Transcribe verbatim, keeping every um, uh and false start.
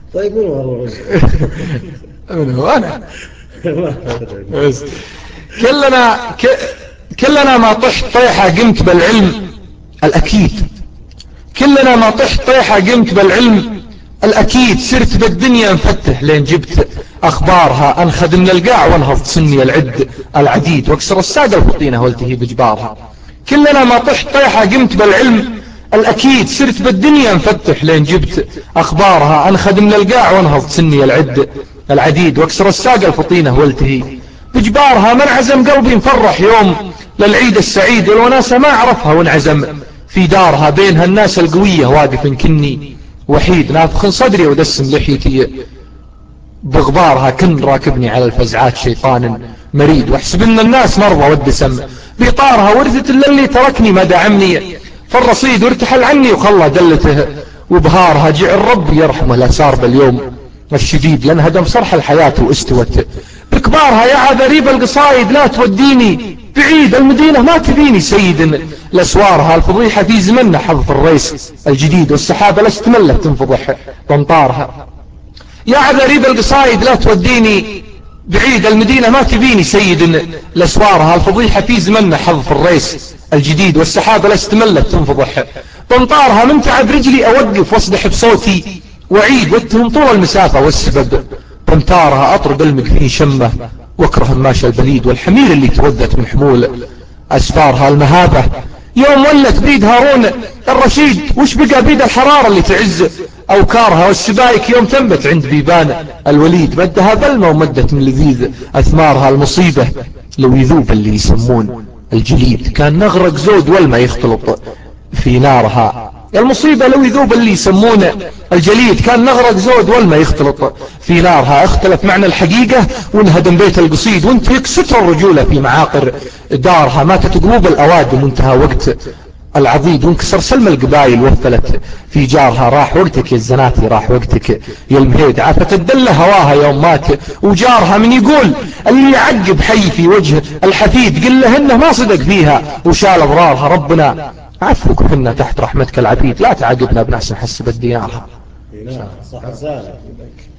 طيب منو هالرجل؟ منو أنا؟ بس كلنا ك... كلنا ما طحت طيحة قمت بالعلم الأكيد، كلنا ما طحت طيحة قمت بالعلم الأكيد، سرت بالدنيا مفتح لين جبت أخبارها، أنخذ من القاع وانهض سني العد العديد، واكسر الساقة الفطينة والتهي بجبارها. كلنا ما طحت طيحة قمت بالعلم الأكيد، سرت بالدنيا مفتح لين جبت أخبارها، أنخذ من القاع وانهض سني العد العديد، واكسر الساقة الفطينة والتهي بجبارها. من عزم قلبي مفرح يوم للعيد السعيد، والوناسة ما عرفها وانعزم في دارها، بينها الناس القوية واقف كني وحيد، نافخ صدري ودسم لحيتي بغبارها، كن راكبني على الفزعات شيطان مريد، واحسب ان الناس مرضى والدسم بيطارها، ورثت اللي تركني ما دعمني فالرصيد، وارتحل عني وخلى دلته وبهارها. جع الرب يرحمه لا صار باليوم الشديد، لان هدم صرح الحياة واستوت بكبارها. يا عذريب القصايد لا توديني بعيد، المدينة ما تبيني سيد الاسوارها، الفضيحة في زمننا حظ الريس الجديد، والسحابة لست ملة تنفضح بامطارها. يا عذريب القصايد لا توديني بعيد، المدينة ما تبيني سيد الاسوارها، الفضيحة في زمننا حظ الريس الجديد، والسحابة لست ملة تنفضح بامطارها. من تعب رجلي اوقف واصدح بصوتي وعيد، واتهم طول المسافة والسبب بامطارها، اطرب المكفين شمه واكره الماشى البليد، والحمير اللي تودت من حمول اسفارها. المهابة يوم ولت بيد هارون الرشيد، وش بقى بيد الحرارة اللي تعز اوكارها، والسبايك يوم تنبت عند بيبان الوليد، مدها بلمة ومدت من لذيذ اثمارها. المصيبة لو يذوب اللي يسمون الجليد، كان نغرق زود والما يختلط في نارها. المصيبة لو يذوب اللي يسمون الجليد، كان نغرق زود والما يختلط في نارها. اختلف معنى الحقيقة وانهدم بيت القصيد، وانت ستر الرجولة في معاقر دارها. ماتت قلوب الاوادم وانتهى وقت العضيد، وانكسر سلم القبائل وفلت في جارها. راح وقتك يا الزناتي راح وقتك يا المهيد، عافت الدلة هواها يوم مات وجارها. من يقول اللي يعقب حي في وجه الحفيد، قل له انه ما صدق فيها وشال اضرارها. ربنا عفوك وحنا تحت رحمتك العبيد، لا تعاقبنا بناس نحسب الديارها. صح رسالة.